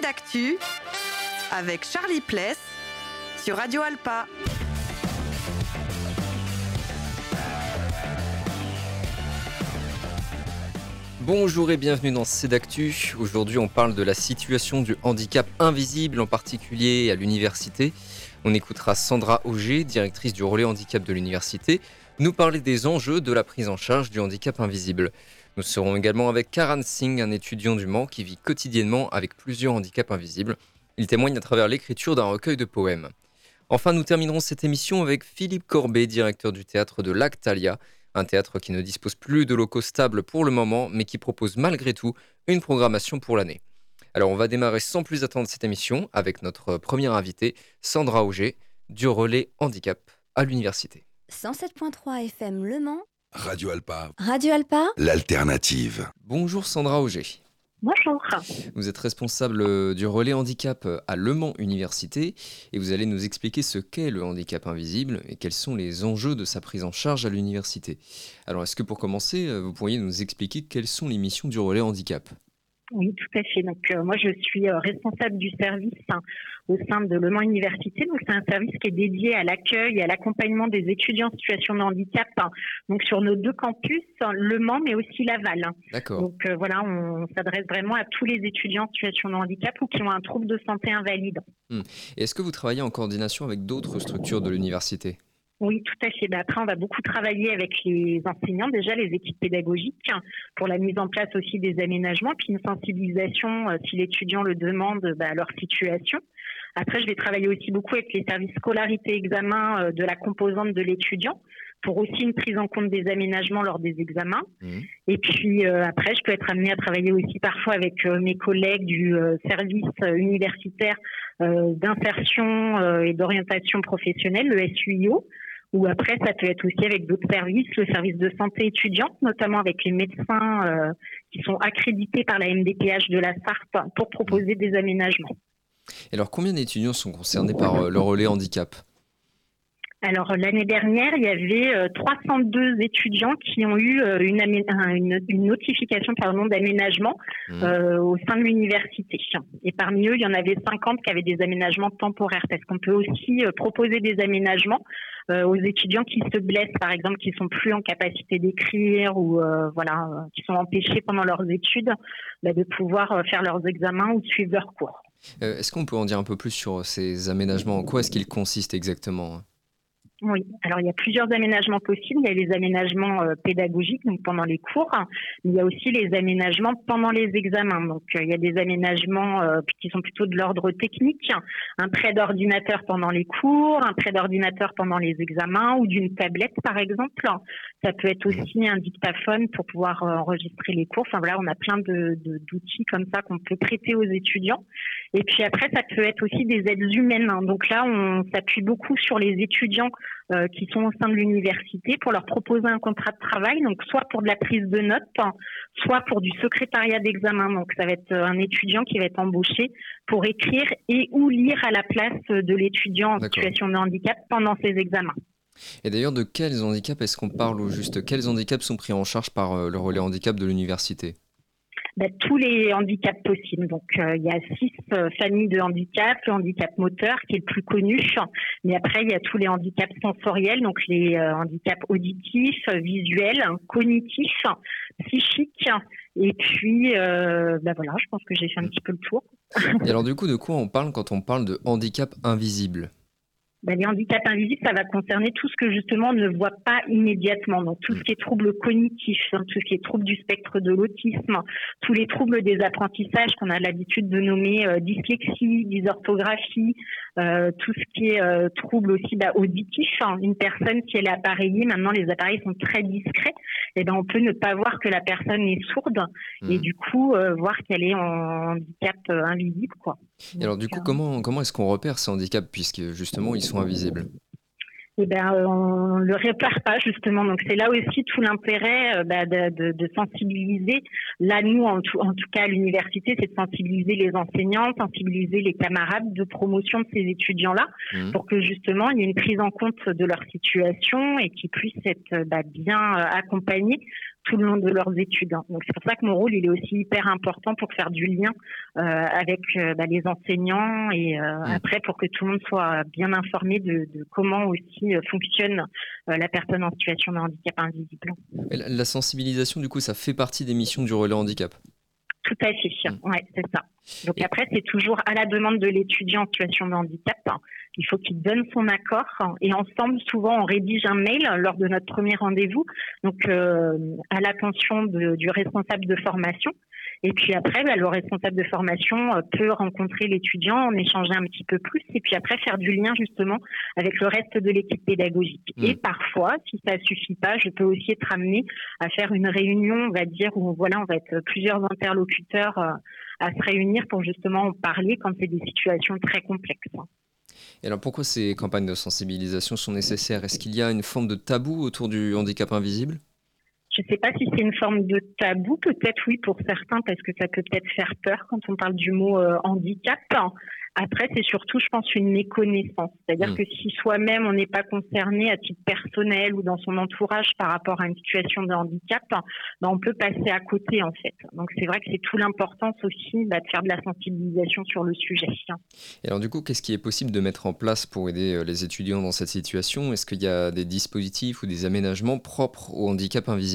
d'actu avec Charlie Pless sur Radio Alpa. Bonjour et bienvenue dans C'est d'actu. Aujourd'hui, on parle de la situation du handicap invisible, en particulier à l'université. On écoutera Sandra Auger, directrice du relais handicap de l'université, nous parler des enjeux de la prise en charge du handicap invisible. Nous serons également avec Karan Singh, un étudiant du Mans qui vit quotidiennement avec plusieurs handicaps invisibles. Il témoigne à travers l'écriture d'un recueil de poèmes. Enfin, nous terminerons cette émission avec Philippe Corbet, directeur du théâtre de Lactalia, un théâtre qui ne dispose plus de locaux stables pour le moment, mais qui propose malgré tout une programmation pour l'année. Alors on va démarrer sans plus attendre cette émission avec notre première invitée, Sandra Auger, du relais handicap à l'université. 107.3 FM Le Mans. Radio Alpa. Radio Alpa. L'alternative. Bonjour Sandra Auger. Bonjour. Vous êtes responsable du relais handicap à Le Mans Université et vous allez nous expliquer ce qu'est le handicap invisible et quels sont les enjeux de sa prise en charge à l'université. Alors est-ce que pour commencer, vous pourriez nous expliquer quelles sont les missions du relais handicap ? Oui, tout à fait. Donc, moi, je suis responsable du service au sein de Le Mans Université. Donc, c'est un service qui est dédié à l'accueil et à l'accompagnement des étudiants en situation de handicap. Donc, sur nos deux campus, Le Mans, mais aussi Laval. D'accord. Donc, voilà, on s'adresse vraiment à tous les étudiants en situation de handicap ou qui ont un trouble de santé invalide. Et est-ce que vous travaillez en coordination avec d'autres structures de l'université ? Oui, tout à fait. Après, on va beaucoup travailler avec les enseignants, déjà les équipes pédagogiques, pour la mise en place aussi des aménagements, puis une sensibilisation, si l'étudiant le demande, à leur situation. Après, je vais travailler aussi beaucoup avec les services scolarité-examen de la composante de l'étudiant, pour aussi une prise en compte des aménagements lors des examens. Et puis après, je peux être amenée à travailler aussi parfois avec mes collègues du service universitaire d'insertion et d'orientation professionnelle, le SUIO, ou après, ça peut être aussi avec d'autres services, le service de santé étudiante, notamment avec les médecins qui sont accrédités par la MDPH de la Sarthe pour proposer des aménagements. Et alors, combien d'étudiants sont concernés par le relais handicap ? Alors, l'année dernière, il y avait 302 étudiants qui ont eu une notification d'aménagement au sein de l'université. Et parmi eux, il y en avait 50 qui avaient des aménagements temporaires, parce qu'on peut aussi proposer des aménagements aux étudiants qui se blessent, par exemple, qui sont plus en capacité d'écrire ou qui sont empêchés pendant leurs études de pouvoir faire leurs examens ou de suivre leurs cours. Est-ce qu'on peut en dire un peu plus sur ces aménagements ? En quoi est-ce qu'ils consistent exactement ? Oui, alors il y a plusieurs aménagements possibles. Il y a les aménagements pédagogiques, donc pendant les cours, mais il y a aussi les aménagements pendant les examens. Donc il y a des aménagements qui sont plutôt de l'ordre technique, un prêt d'ordinateur pendant les cours, un prêt d'ordinateur pendant les examens ou d'une tablette par exemple. Ça peut être aussi un dictaphone pour pouvoir enregistrer les cours. Enfin voilà, on a plein d'outils comme ça qu'on peut prêter aux étudiants. Et puis après, ça peut être aussi des aides humaines. Donc là, on s'appuie beaucoup sur les étudiants qui sont au sein de l'université pour leur proposer un contrat de travail, donc soit pour de la prise de notes, soit pour du secrétariat d'examen. Donc ça va être un étudiant qui va être embauché pour écrire et ou lire à la place de l'étudiant en situation de handicap pendant ses examens. Et d'ailleurs, de quels handicaps est-ce qu'on parle au juste ? Quels handicaps sont pris en charge par le relais handicap de l'université ? Tous les handicaps possibles. Donc, il y a 6 familles de handicaps. Le handicap moteur, qui est le plus connu. Mais après, il y a tous les handicaps sensoriels, donc les handicaps auditifs, visuels, cognitifs, psychiques. Et puis, je pense que j'ai fait un petit peu le tour. Et alors, du coup, de quoi on parle quand on parle de handicap invisible ? Les handicaps invisibles, ça va concerner tout ce que justement on ne voit pas immédiatement. Donc tout ce qui est troubles cognitifs, tout ce qui est troubles du spectre de l'autisme, tous les troubles des apprentissages qu'on a l'habitude de nommer dyslexie, dysorthographie, tout ce qui est troubles aussi auditifs. Une personne, si elle est appareillée, maintenant les appareils sont très discrets, et on peut ne pas voir que la personne est sourde et du coup voir qu'elle est en handicap invisible, quoi. Et alors du coup, comment est-ce qu'on repère ces handicaps puisque justement ils sont invisibles ? On le répare pas justement. Donc c'est là aussi tout l'intérêt de sensibiliser. Là nous en tout cas à l'université, c'est de sensibiliser les enseignants, sensibiliser les camarades de promotion de ces étudiants-là pour que justement il y ait une prise en compte de leur situation et qu'ils puissent être bien accompagnés tout le long de leurs études. Donc c'est pour ça que mon rôle il est aussi hyper important pour faire du lien avec les enseignants et après pour que tout le monde soit bien informé de comment aussi fonctionne la personne en situation de handicap invisible. Et la sensibilisation, du coup, ça fait partie des missions du relais handicap. Tout à fait, ouais, c'est ça. Donc après, c'est toujours à la demande de l'étudiant en situation de handicap. Il faut qu'il donne son accord et ensemble, souvent, on rédige un mail lors de notre premier rendez-vous, donc à l'attention du responsable de formation. Et puis après, le responsable de formation peut rencontrer l'étudiant, en échanger un petit peu plus, et puis après faire du lien justement avec le reste de l'équipe pédagogique. Et parfois, si ça suffit pas, je peux aussi être amenée à faire une réunion, on va dire, où on va être plusieurs interlocuteurs à se réunir pour justement en parler quand c'est des situations très complexes. Et alors pourquoi ces campagnes de sensibilisation sont nécessaires ? Est-ce qu'il y a une forme de tabou autour du handicap invisible ? Je ne sais pas si c'est une forme de tabou, peut-être oui pour certains, parce que ça peut peut-être faire peur quand on parle du mot handicap. Après, c'est surtout, je pense, une méconnaissance. C'est-à-dire que si soi-même, on n'est pas concerné à titre personnel ou dans son entourage par rapport à une situation de handicap, on peut passer à côté, en fait. Donc, c'est vrai que c'est tout l'importance aussi de faire de la sensibilisation sur le sujet. Et alors, du coup, qu'est-ce qui est possible de mettre en place pour aider les étudiants dans cette situation ? Est-ce qu'il y a des dispositifs ou des aménagements propres au handicap invisible ?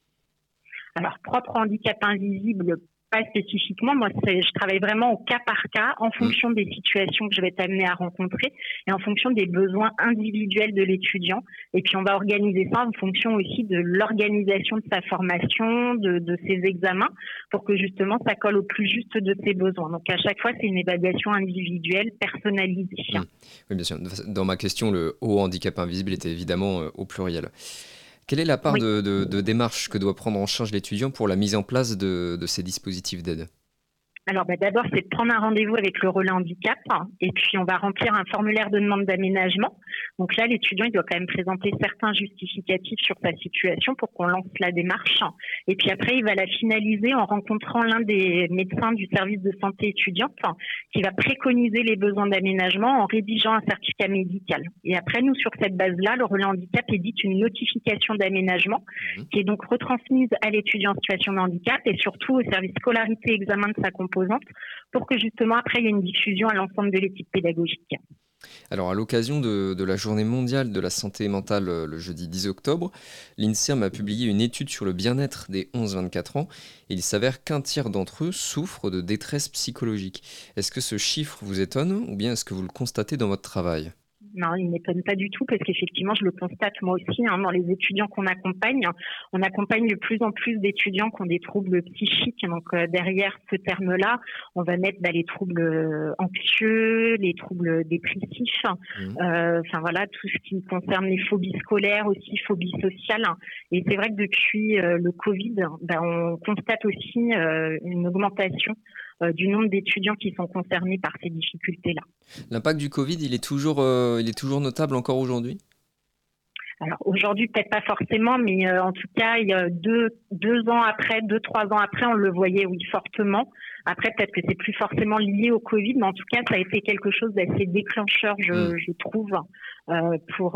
Alors, propre au handicap invisible, pas spécifiquement. Moi, je travaille vraiment au cas par cas en fonction des situations que je vais être amenée à rencontrer et en fonction des besoins individuels de l'étudiant. Et puis, on va organiser ça en fonction aussi de l'organisation de sa formation, de ses examens, pour que justement, ça colle au plus juste de ses besoins. Donc, à chaque fois, c'est une évaluation individuelle, personnalisée. Oui, bien sûr. Dans ma question, le haut handicap invisible était évidemment au pluriel. Quelle est la part de démarche que doit prendre en charge l'étudiant pour la mise en place de ces dispositifs d'aide ? Alors d'abord, c'est de prendre un rendez-vous avec le relais handicap et puis on va remplir un formulaire de demande d'aménagement. Donc là, l'étudiant, il doit quand même présenter certains justificatifs sur sa situation pour qu'on lance la démarche. Et puis après, il va la finaliser en rencontrant l'un des médecins du service de santé étudiante qui va préconiser les besoins d'aménagement en rédigeant un certificat médical. Et après, nous, sur cette base-là, le relais handicap édite une notification d'aménagement qui est donc retransmise à l'étudiant en situation de handicap et surtout au service scolarité et examen de sa composante pour que justement après il y ait une diffusion à l'ensemble de l'équipe pédagogique. Alors à l'occasion de la journée mondiale de la santé mentale le jeudi 10 octobre, l'INSERM a publié une étude sur le bien-être des 11-24 ans et il s'avère qu'un tiers d'entre eux souffrent de détresse psychologique. Est-ce que ce chiffre vous étonne ou bien est-ce que vous le constatez dans votre travail ? Non, il ne m'étonne pas du tout parce qu'effectivement, je le constate moi aussi dans les étudiants qu'on accompagne. On accompagne de plus en plus d'étudiants qui ont des troubles psychiques. Donc derrière ce terme-là, on va mettre les troubles anxieux, les troubles dépressifs, tout ce qui concerne les phobies scolaires aussi, phobies sociales. Et c'est vrai que depuis le Covid, on constate aussi une augmentation du nombre d'étudiants qui sont concernés par ces difficultés-là. L'impact du Covid, il est toujours notable encore aujourd'hui ? Alors aujourd'hui, peut-être pas forcément, mais en tout cas, il y a 2-3 ans après, on le voyait, oui, fortement. Après, peut-être que c'est plus forcément lié au Covid, mais en tout cas, ça a été quelque chose d'assez déclencheur, je trouve, pour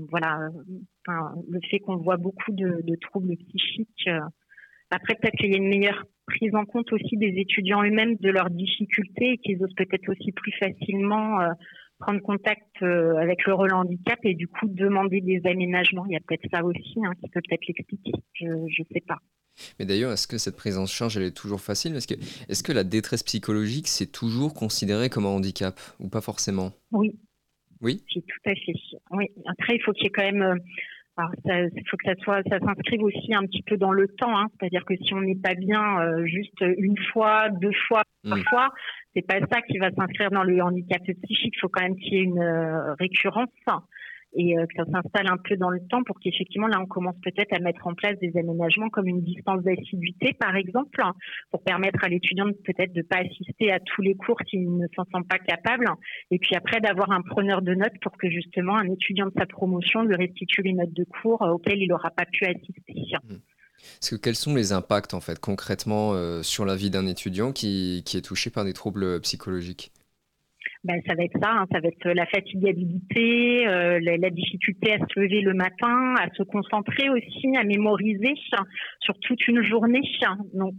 le fait qu'on voit beaucoup de troubles psychiques. Après, peut-être qu'il y a une meilleure prise en compte aussi des étudiants eux-mêmes de leurs difficultés et qu'ils osent peut-être aussi plus facilement prendre contact avec le relais handicap et du coup demander des aménagements. Il y a peut-être ça aussi qui peut peut-être l'expliquer. Je ne sais pas. Mais d'ailleurs, est-ce que cette prise en charge, elle est toujours facile ? Est-ce que la détresse psychologique, c'est toujours considéré comme un handicap ou pas forcément ? Oui. Oui ? C'est tout à fait. Oui. Après, il faut qu'il y ait quand même... il faut que ça s'inscrive aussi un petit peu dans le temps, c'est-à-dire que si on n'est pas bien juste une fois, 2 fois, 3 fois, c'est pas ça qui va s'inscrire dans le handicap psychique. Il faut quand même qu'il y ait une récurrence et que ça s'installe un peu dans le temps pour qu'effectivement là on commence peut-être à mettre en place des aménagements comme une distance d'assiduité par exemple pour permettre à l'étudiant peut-être de pas assister à tous les cours s'il ne s'en sent pas capable et puis après d'avoir un preneur de notes pour que justement un étudiant de sa promotion lui restitue les notes de cours auxquelles il n'aura pas pu assister. Parce que quels sont les impacts en fait concrètement sur la vie d'un étudiant qui est touché par des troubles psychologiques ? Ça va être ça, hein, ça va être la fatigabilité, la difficulté à se lever le matin, à se concentrer aussi, à mémoriser sur toute une journée. Donc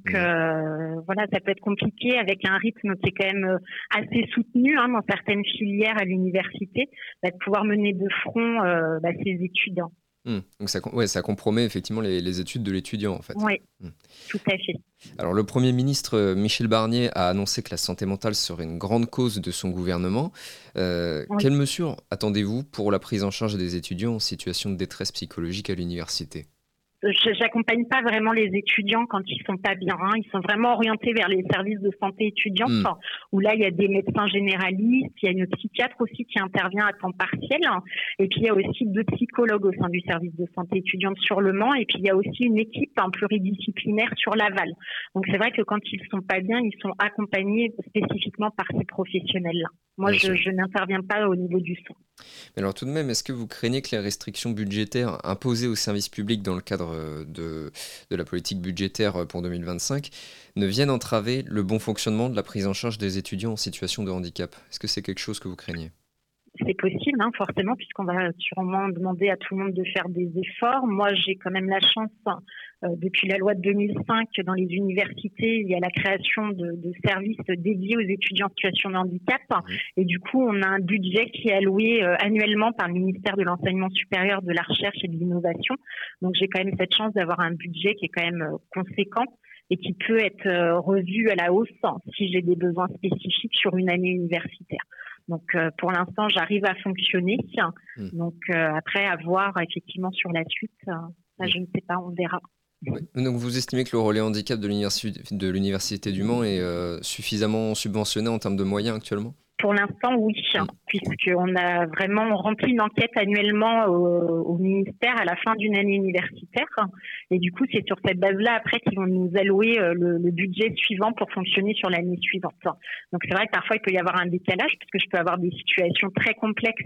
voilà, ça peut être compliqué avec un rythme qui est quand même assez soutenu dans certaines filières à l'université, de pouvoir mener de front ses études. Donc ça compromet effectivement les études de l'étudiant en fait. Oui, tout à fait. Alors le Premier ministre Michel Barnier a annoncé que la santé mentale serait une grande cause de son gouvernement. Quelles mesures attendez-vous pour la prise en charge des étudiants en situation de détresse psychologique à l'université ? J'accompagne pas vraiment les étudiants quand ils sont pas bien. Ils sont vraiment orientés vers les services de santé étudiante, où là il y a des médecins généralistes, il y a une psychiatre aussi qui intervient à temps partiel, et puis il y a aussi 2 psychologues au sein du service de santé étudiante sur le Mans, et puis il y a aussi une équipe pluridisciplinaire sur Laval. Donc c'est vrai que quand ils sont pas bien, ils sont accompagnés spécifiquement par ces professionnels-là. Moi, je n'interviens pas au niveau du soin. Mais alors tout de même, est-ce que vous craignez que les restrictions budgétaires imposées aux services publics dans le cadre de la politique budgétaire pour 2025 ne viennent entraver le bon fonctionnement de la prise en charge des étudiants en situation de handicap ? Est-ce que c'est quelque chose que vous craignez ? C'est possible, forcément, puisqu'on va sûrement demander à tout le monde de faire des efforts. Moi, j'ai quand même la chance, depuis la loi de 2005, dans les universités, il y a la création de services dédiés aux étudiants en situation de handicap. Et du coup, on a un budget qui est alloué annuellement par le ministère de l'Enseignement supérieur, de la Recherche et de l'Innovation. Donc, j'ai quand même cette chance d'avoir un budget qui est quand même conséquent et qui peut être revu à la hausse si j'ai des besoins spécifiques sur une année universitaire. Donc, pour l'instant, j'arrive à fonctionner. Donc, après, à voir effectivement sur la suite, je ne sais pas, on verra. Oui. Donc, vous estimez que le relais handicap de l'Université du Mans est suffisamment subventionné en termes de moyens actuellement ? Pour l'instant, oui, puisqu'on a vraiment rempli une enquête annuellement au ministère à la fin d'une année universitaire. Et du coup, c'est sur cette base-là, après, qu'ils vont nous allouer le budget suivant pour fonctionner sur l'année suivante. Donc, c'est vrai que parfois, il peut y avoir un décalage, parce que je peux avoir des situations très complexes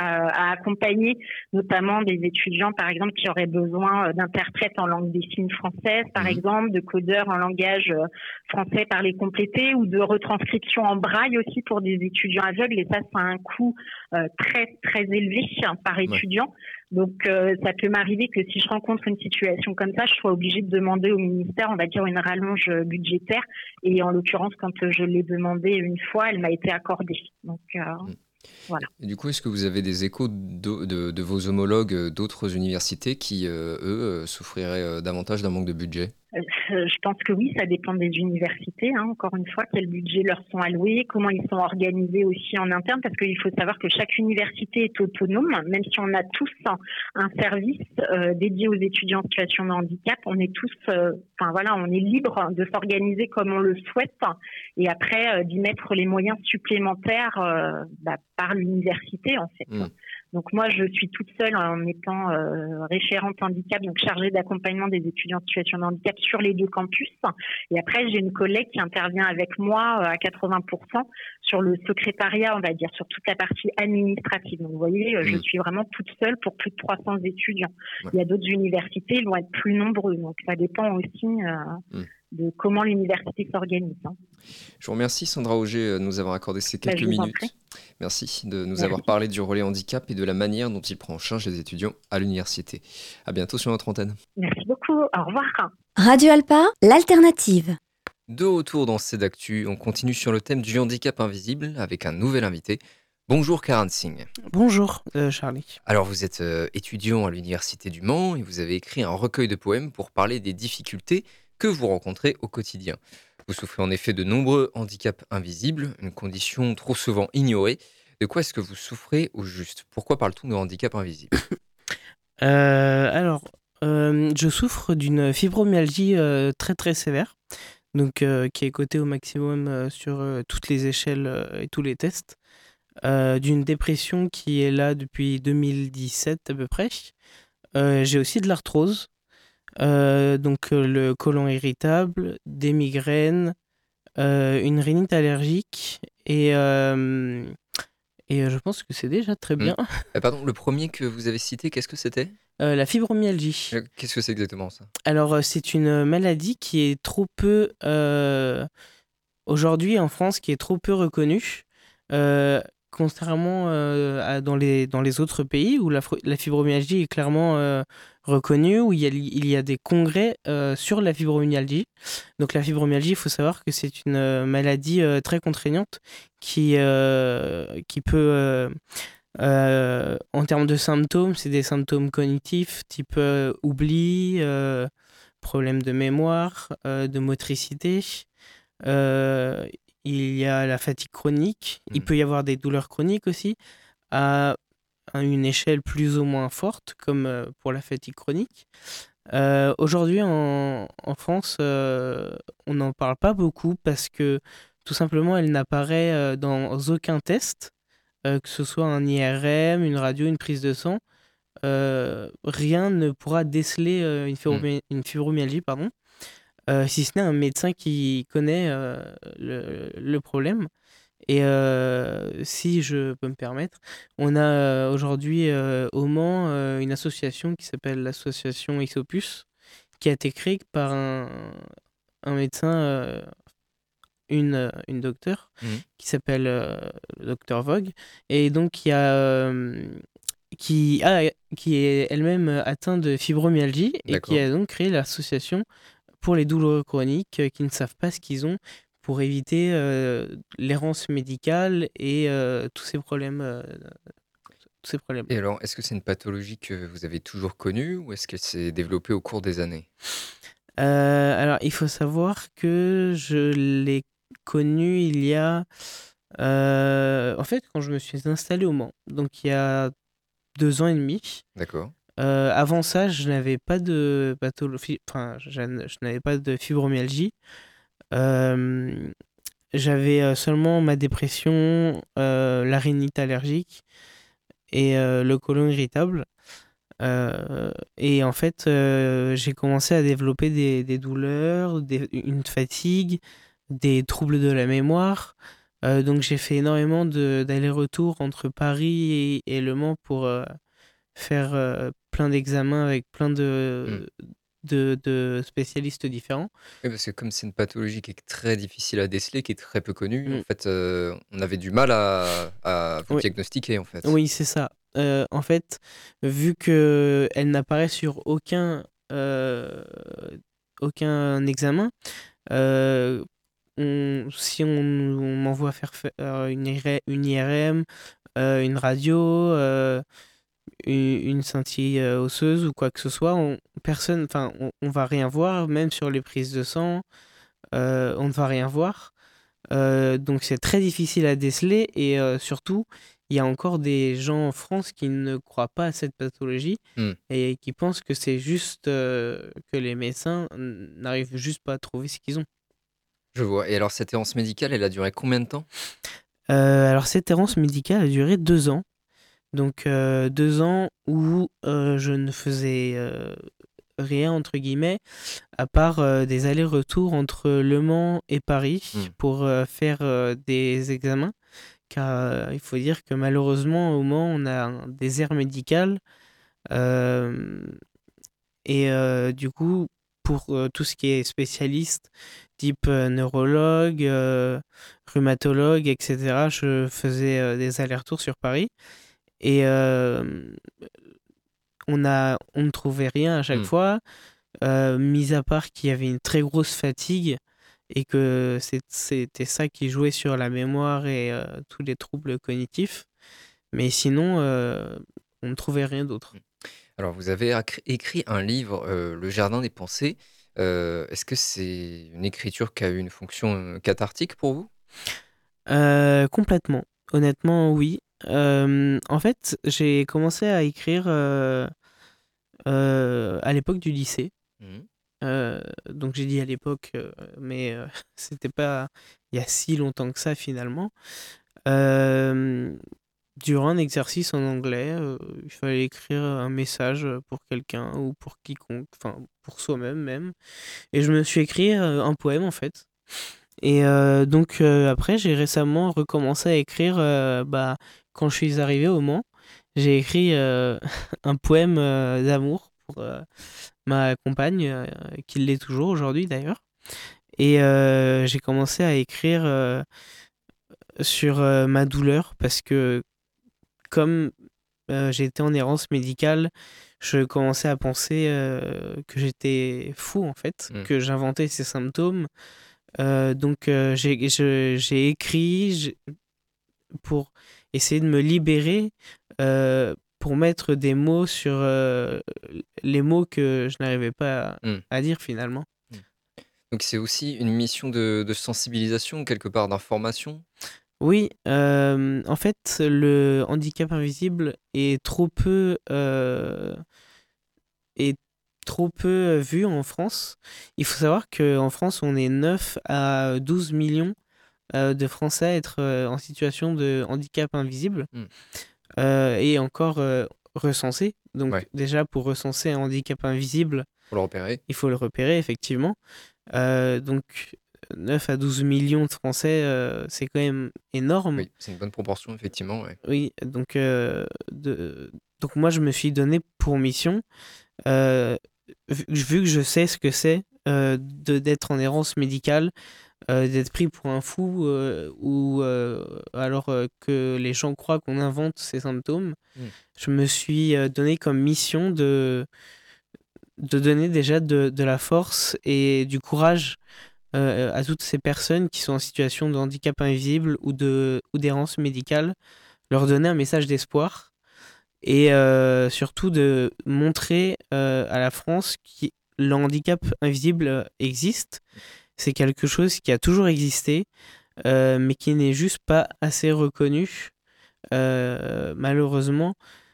à accompagner, notamment des étudiants, par exemple, qui auraient besoin d'interprètes en langue des signes française, par exemple, de codeurs en langage français parlé complété, ou de retranscription en braille aussi pour des étudiants aveugles, et ça a un coût très très élevé par étudiant. Donc ça peut m'arriver que si je rencontre une situation comme ça, je sois obligée de demander au ministère, on va dire, une rallonge budgétaire, et en l'occurrence, quand je l'ai demandé une fois, elle m'a été accordée. Donc voilà. Et du coup, est-ce que vous avez des échos de vos homologues d'autres universités qui, eux, souffriraient davantage d'un manque de budget ? Je pense que oui, ça dépend des universités. Encore une fois, quel budget leur sont alloués, comment ils sont organisés aussi en interne, parce qu'il faut savoir que chaque université est autonome, même si on a tous un service dédié aux étudiants en situation de handicap, on est tous, on est libre de s'organiser comme on le souhaite, et après d'y mettre les moyens supplémentaires par l'université en fait. Donc moi, je suis toute seule en étant référente handicap, donc chargée d'accompagnement des étudiants en situation de handicap sur les 2 campus. Et après, j'ai une collègue qui intervient avec moi à 80% sur le secrétariat, on va dire, sur toute la partie administrative. Donc vous voyez, je suis vraiment toute seule pour plus de 300 étudiants. Ouais. Il y a d'autres universités, ils vont être plus nombreux. Donc ça dépend aussi de comment l'université s'organise. Je vous remercie, Sandra Auger, de nous avoir accordé ces quelques minutes. Merci de nous avoir parlé du relais handicap et de la manière dont il prend en charge les étudiants à l'université. À bientôt sur notre antenne. Merci beaucoup. Au revoir. Radio Alpa, l'alternative. De retour dans CEDActu, on continue sur le thème du handicap invisible avec un nouvel invité. Bonjour Karan Singh. Bonjour Charlie. Alors vous êtes étudiant à l'Université du Mans et vous avez écrit un recueil de poèmes pour parler des difficultés que vous rencontrez au quotidien. Vous souffrez en effet de nombreux handicaps invisibles, une condition trop souvent ignorée. De quoi est-ce que vous souffrez au juste ? Pourquoi parle-t-on de handicap invisible ? Je souffre d'une fibromyalgie très très sévère, donc qui est cotée au maximum sur toutes les échelles et tous les tests, d'une dépression qui est là depuis 2017 à peu près. J'ai aussi de l'arthrose. Donc le côlon irritable, des migraines, une rhinite allergique et je pense que c'est déjà très bien. Pardon, le premier que vous avez cité, qu'est-ce que c'était ? La fibromyalgie. Qu'est-ce que c'est exactement ça ? Alors c'est une maladie qui est trop peu aujourd'hui en France, qui est trop peu reconnue. Contrairement dans les autres pays où la fibromyalgie est clairement reconnue, où il y a des congrès sur la fibromyalgie. Donc la fibromyalgie, il faut savoir que c'est une maladie très contraignante qui peut, en termes de symptômes, c'est des symptômes cognitifs type oubli, problème de mémoire, de motricité. Il y a la fatigue chronique. Il peut y avoir des douleurs chroniques aussi, à une échelle plus ou moins forte, comme pour la fatigue chronique. Aujourd'hui, en France, on n'en parle pas beaucoup parce que tout simplement, elle n'apparaît dans aucun test, que ce soit un IRM, une radio, une prise de sang. Rien ne pourra déceler une fibromyalgie, pardon. Si ce n'est un médecin qui connaît le problème. Et si je peux me permettre, on a aujourd'hui au Mans une association qui s'appelle l'association Isopus, qui a été créée par un médecin, une docteure, qui s'appelle le docteur Vogue, et donc qui est elle-même atteinte de fibromyalgie et D'accord. qui a donc créé l'association pour les douleurs chroniques qui ne savent pas ce qu'ils ont, pour éviter l'errance médicale et tous ces problèmes. Et alors, est-ce que c'est une pathologie que vous avez toujours connue ou est-ce qu'elle s'est développée au cours des années? Alors, il faut savoir que je l'ai connue il y a... en fait, quand je me suis installé au Mans, donc il y a 2 ans et demi. D'accord. Avant ça, je n'avais pas de pathologie, enfin, je n'avais pas de fibromyalgie. J'avais seulement ma dépression, la rhinite allergique et le côlon irritable. Et en fait, j'ai commencé à développer des douleurs, une fatigue, des troubles de la mémoire. Donc j'ai fait énormément d'allers-retours entre Paris et Le Mans pour faire plein d'examens avec plein de spécialistes différents. Oui, parce que comme c'est une pathologie qui est très difficile à déceler, qui est très peu connue, en fait, on avait du mal à vous Oui. diagnostiquer, en fait. Oui, c'est ça. En fait, vu qu'elle n'apparaît sur aucun examen, si on m'envoie faire une IRM, une radio, une scintille osseuse ou quoi que ce soit, on va rien voir, même sur les prises de sang, on ne va rien voir. Donc c'est très difficile à déceler et surtout, il y a encore des gens en France qui ne croient pas à cette pathologie et qui pensent que c'est juste que les médecins n'arrivent juste pas à trouver ce qu'ils ont. Je vois. Et alors, cette errance médicale, elle a duré combien de temps? Alors cette errance médicale a duré 2 ans. Donc 2 ans où je ne faisais rien, entre guillemets, à part des allers-retours entre Le Mans et Paris pour faire des examens. Car il faut dire que malheureusement, au Mans, on a un désert médical. Et du coup, pour tout ce qui est spécialiste, type neurologue, rhumatologue, etc., je faisais des allers-retours sur Paris. Et on ne trouvait rien à chaque fois, mis à part qu'il y avait une très grosse fatigue et que c'était ça qui jouait sur la mémoire et tous les troubles cognitifs. Mais sinon, on ne trouvait rien d'autre. Alors, vous avez écrit un livre, Le Jardin des Pensées. Est-ce que c'est une écriture qui a eu une fonction cathartique pour vous? Complètement. Honnêtement, oui. En fait, j'ai commencé à écrire à l'époque du lycée. Donc j'ai dit à l'époque, mais c'était pas il y a si longtemps que ça finalement. Durant un exercice en anglais, il fallait écrire un message pour quelqu'un ou pour quiconque, enfin pour soi-même même. Et je me suis écrit un poème en fait. Et donc après, j'ai récemment recommencé à écrire quand je suis arrivé au Mans. J'ai écrit un poème d'amour pour ma compagne, qui l'est toujours aujourd'hui d'ailleurs. Et j'ai commencé à écrire sur ma douleur parce que comme j'étais en errance médicale, je commençais à penser que j'étais fou en fait, que j'inventais ces symptômes. Donc j'ai écrit pour essayer de me libérer, pour mettre des mots sur les mots que je n'arrivais pas à dire finalement. Donc c'est aussi une mission de sensibilisation, quelque part d'information. Oui, en fait, le handicap invisible est trop peu vu en France. Il faut savoir qu'en France, on est 9 à 12 millions de Français à être en situation de handicap invisible et encore recensés. Donc déjà, pour recenser un handicap invisible, il faut le repérer, effectivement. Donc 9 à 12 millions de Français, c'est quand même énorme. Oui, c'est une bonne proportion, effectivement. Ouais. Oui, donc moi, je me suis donné pour mission, vu que je sais ce que c'est d'être en errance médicale, d'être pris pour un fou ou alors que les gens croient qu'on invente ces symptômes, je me suis donné comme mission de donner déjà de la force et du courage à toutes ces personnes qui sont en situation de handicap invisible ou d'errance médicale, leur donner un message d'espoir et surtout de montrer à la France que le handicap invisible existe. C'est quelque chose qui a toujours existé, mais qui n'est juste pas assez reconnu. Malheureusement,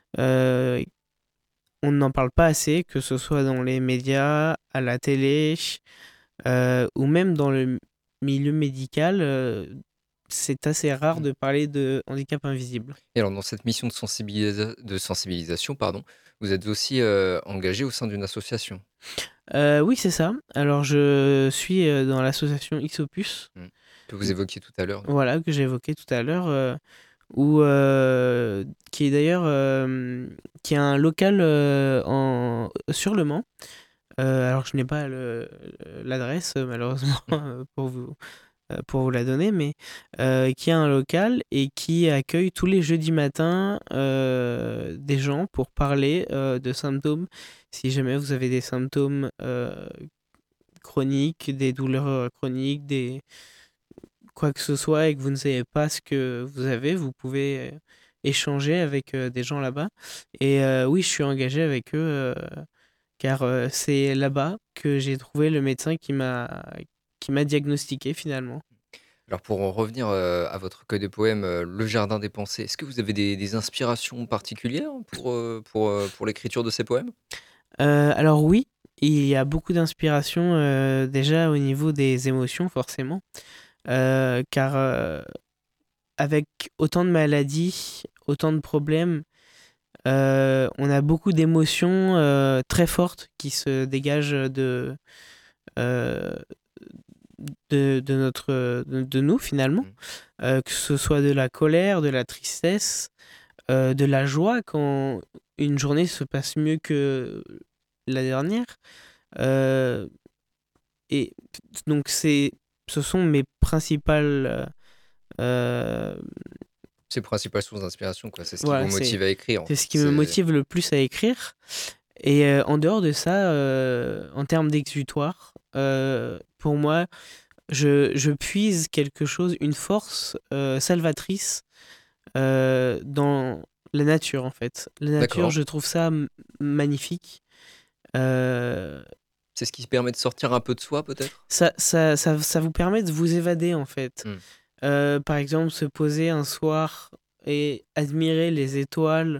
on n'en parle pas assez, que ce soit dans les médias, à la télé, ou même dans le milieu médical. C'est assez rare de parler de handicap invisible. Et alors, dans cette mission de sensibilisation, vous êtes aussi engagé au sein d'une association. Oui, c'est ça. Alors, je suis dans l'association Xopus. Que vous évoquiez tout à l'heure. Voilà, que j'ai évoqué tout à l'heure. Qui est d'ailleurs qui a un local sur Le Mans. Alors je n'ai pas l'adresse malheureusement pour vous la donner, mais qui a un local et qui accueille tous les jeudis matins des gens pour parler de symptômes. Si jamais vous avez des symptômes chroniques, des douleurs chroniques, quoi que ce soit et que vous ne savez pas ce que vous avez, vous pouvez échanger avec des gens là-bas. Et oui, je suis engagé avec eux car c'est là-bas que j'ai trouvé le médecin qui m'a diagnostiqué finalement. Alors pour en revenir à votre recueil de poèmes, Le Jardin des Pensées, est-ce que vous avez des inspirations particulières pour l'écriture de ces poèmes ? Alors oui, il y a beaucoup d'inspiration déjà au niveau des émotions forcément. Car avec autant de maladies, autant de problèmes, on a beaucoup d'émotions très fortes qui se dégagent de nous finalement, que ce soit de la colère, de la tristesse, de la joie quand une journée se passe mieux que la dernière. Et donc ce sont mes principales Ces principales sources d'inspiration, quoi. C'est ce qui voilà, vous motive à écrire. c'est ce qui me motive le plus à écrire. Et en dehors de ça, en termes d'exutoire, pour moi, je puise quelque chose, une force salvatrice dans la nature, en fait. La nature, D'accord. je trouve ça magnifique. C'est ce qui permet de sortir un peu de soi, peut-être ? Ça vous permet de vous évader, en fait. Par exemple, se poser un soir et admirer les étoiles,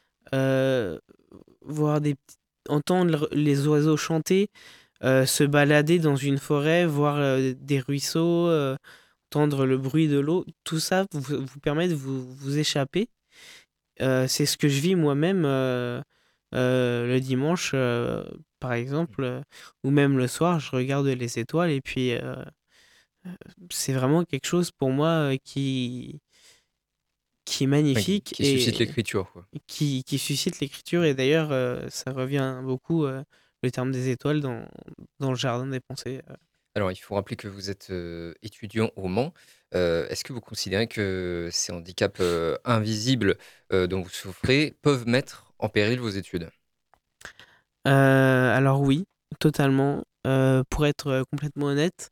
entendre les oiseaux chanter, se balader dans une forêt, voir des ruisseaux, entendre le bruit de l'eau. Tout ça vous permet de vous échapper. C'est ce que je vis moi-même le dimanche, par exemple, ou même le soir, je regarde les étoiles et puis c'est vraiment quelque chose pour moi qui est magnifique. Qui suscite l'écriture, quoi. Qui suscite l'écriture. Et d'ailleurs, ça revient beaucoup, le terme des étoiles, dans le jardin des pensées. Alors, il faut rappeler que vous êtes étudiant au Mans. Est-ce que vous considérez que ces handicaps invisibles dont vous souffrez peuvent mettre en péril vos études? Alors oui, totalement. Pour être complètement honnête,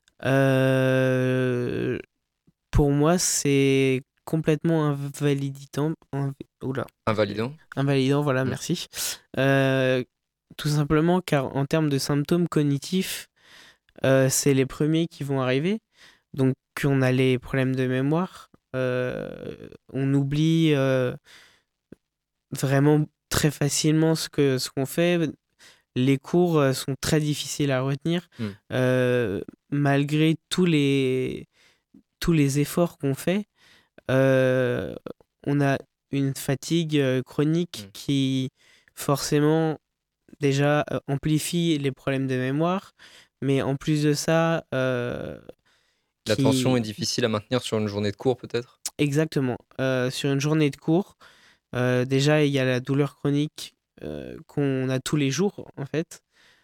euh, pour moi, c'est complètement oula, Invalidant? invalidant, voilà, Mm. merci. Euh, Tout simplement car en termes de symptômes cognitifs, c'est les premiers qui vont arriver. Donc, on a les problèmes de mémoire, on oublie vraiment très facilement ce qu'on fait. Les cours sont très difficiles à retenir, Mm. malgré tous les efforts qu'on fait. euh, on a une fatigue chronique Mm. qui forcément déjà amplifie les problèmes de mémoire, mais en plus de ça, L'attention est qui difficile à maintenir sur une journée de cours, peut-être? exactement sur une journée de cours, déjà il y a la douleur chronique qu'on a tous les jours en fait.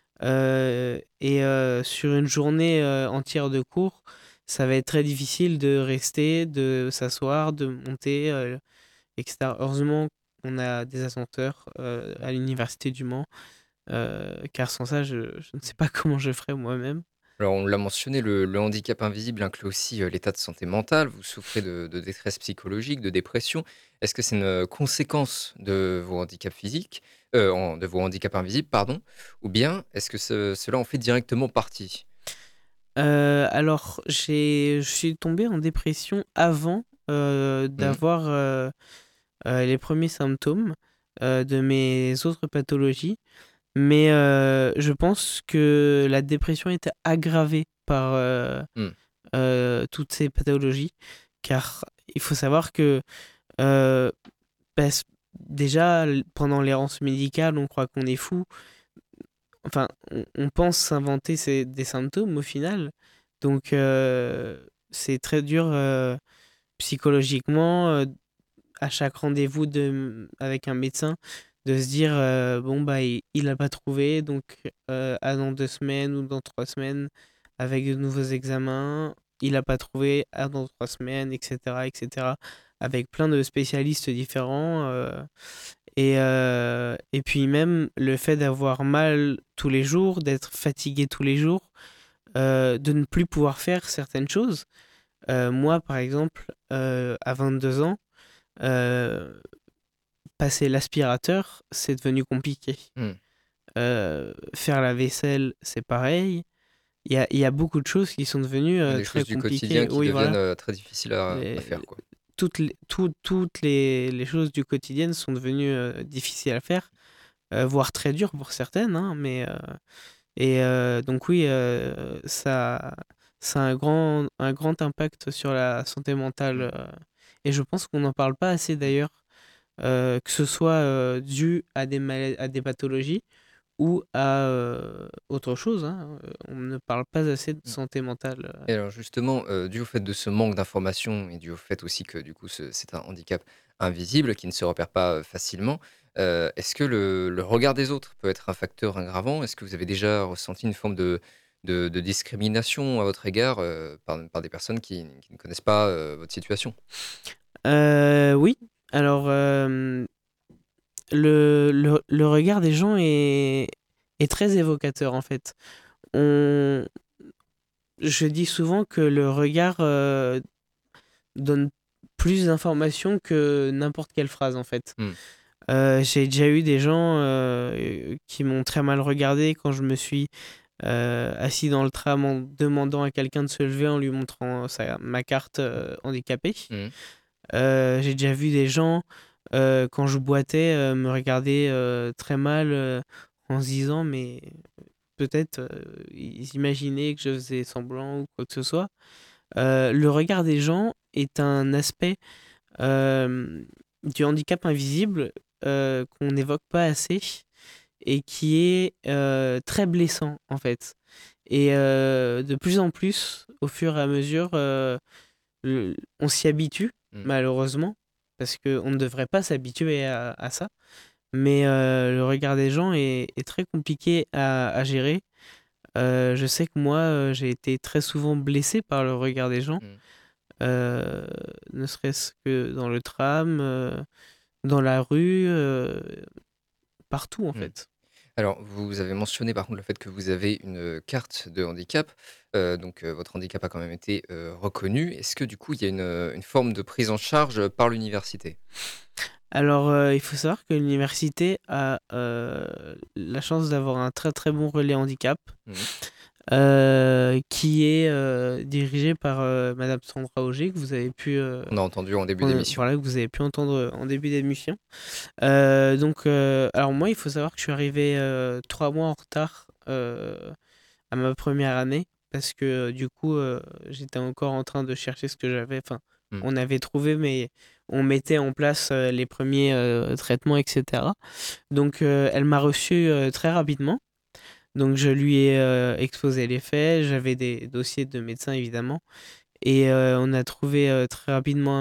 Sur une journée entière de cours, ça va être très difficile de rester, de s'asseoir, de monter, etc. Heureusement, on a des ascenseurs à l'université du Mans, car sans ça, je ne sais pas comment je ferais moi-même. Alors, on l'a mentionné, le handicap invisible inclut aussi l'état de santé mentale. Vous souffrez de détresse psychologique, de dépression. Est-ce que c'est une conséquence de vos handicaps physiques, de vos handicaps invisibles, pardon, ou bien est-ce que cela en fait directement partie? Alors, je suis tombé en dépression avant Mhm. d'avoir les premiers symptômes de mes autres pathologies. Mais je pense que la dépression était aggravée par Mm. toutes ces pathologies, car il faut savoir que euh, parce- déjà pendant l'errance médicale, on croit qu'on est fou. Enfin, on pense s'inventer des symptômes au final. Donc c'est très dur psychologiquement à chaque rendez-vous avec un médecin de se dire bon bah il a pas trouvé donc à dans 2 semaines ou dans 3 semaines avec de nouveaux examens il a pas trouvé à dans 3 semaines, etc., avec plein de spécialistes différents et puis même le fait d'avoir mal tous les jours, d'être fatigué tous les jours, de ne plus pouvoir faire certaines choses. Moi par exemple à 22 ans, euh, passer l'aspirateur, c'est devenu compliqué. Mm. Faire la vaisselle, c'est pareil. Il y a beaucoup de choses qui sont devenues Ouais, des très choses du quotidien compliquées. qui Oui, deviennent voilà. très difficiles à Les- faire, quoi. toutes les choses du quotidien sont devenues difficiles à faire, voire très dures pour certaines. Hein, donc oui, ça a un grand impact sur la santé mentale. Mm. Et je pense qu'on n'en parle pas assez d'ailleurs, que ce soit dû à à des pathologies ou à autre chose. Hein. On ne parle pas assez de Mm. santé mentale. Et alors justement, dû au fait de ce manque d'informations et dû au fait aussi que du coup c'est un handicap invisible qui ne se repère pas facilement, est-ce que le regard des autres peut être un facteur aggravant? Est-ce que vous avez déjà ressenti une forme de discrimination à votre égard par des personnes qui ne connaissent pas votre situation? Oui, alors le regard des gens est très évocateur en fait. On, je dis souvent que le regard donne plus d'informations que n'importe quelle phrase en fait. Hmm. J'ai déjà eu des gens qui m'ont très mal regardé quand je me suis assis dans le tram en demandant à quelqu'un de se lever en lui montrant ma carte handicapée. Hmm. J'ai déjà vu des gens, quand je boitais, me regarder très mal en se disant, mais peut-être ils imaginaient que je faisais semblant ou quoi que ce soit. Le regard des gens est un aspect euh, du handicap invisible qu'on n'évoque pas assez et qui est très blessant en fait. Et de plus en plus, au fur et à mesure, on s'y habitue, Hmm. malheureusement, parce qu'on ne devrait pas s'habituer à ça. Mais le regard des gens est très compliqué à gérer. Je sais que moi, j'ai été très souvent blessé par le regard des gens, euh, ne serait-ce que dans le tram, dans la rue, partout en Mm. fait. Alors, vous avez mentionné par contre le fait que vous avez une carte de handicap, donc votre handicap a quand même été reconnu. Est-ce que du coup, il y a une forme de prise en charge par l'université? Alors, il faut savoir que l'université a la chance d'avoir un très très bon relais handicap Mhm. qui est dirigé par Madame Sandra Auger, que vous avez pu, On a entendu en début d'émission. voilà, que vous avez pu entendre en début d'émission. Alors moi, il faut savoir que je suis arrivé 3 mois en retard à ma première année parce que du coup, j'étais encore en train de chercher ce que j'avais. Enfin, Mm. on avait trouvé, mais on mettait en place les premiers traitements, etc. Donc, elle m'a reçu très rapidement. Donc, je lui ai exposé les faits. J'avais des dossiers de médecins, évidemment. Et on a trouvé très rapidement